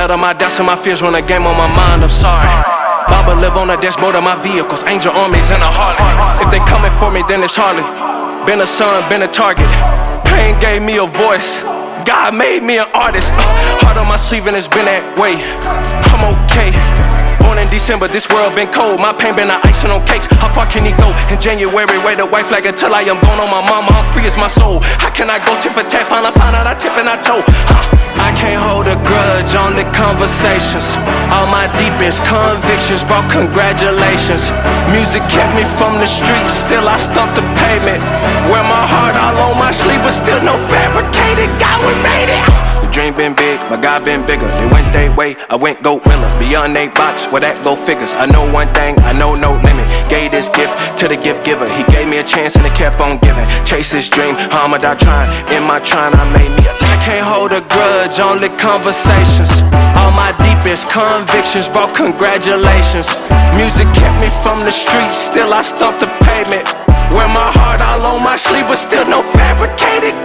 let all my doubts and my fears run a game on my mind, I'm sorry. Baba live on the dashboard of my vehicles, angel armies and a Harley. If they coming for me, then it's Harley. Been a son, been a target. Pain gave me a voice. God made me an artist. Heart on my sleeve and it's been that way. I'm okay. Born in December, this world been cold. My pain been the icing on cakes. How far can he go? In January, wave the white flag until I am born on my mama. I'm free as my soul. How can I go tit for tat? Find out I tip and I toe. I can't hold a grudge, only conversations. All my deepest convictions brought congratulations. Music kept me from the streets, still I stumped the pavement. Wear my heart all on my sleeve, but still no fabricated. God, we made it. The dream been big, my God been bigger. They went they way, I went gorilla. Beyond they box, where that go figures. I know one thing, I know no limit. Gave this gift to the gift giver. He gave me a chance and it kept on giving. Chase this dream, I'ma die trying. In my trying, I made me a life. I can't hold a grudge, only conversations. All my deepest convictions brought congratulations. Music kept me from the streets, still I stumped the pavement. Wear my heart all on my sleeve, but still no fabricated.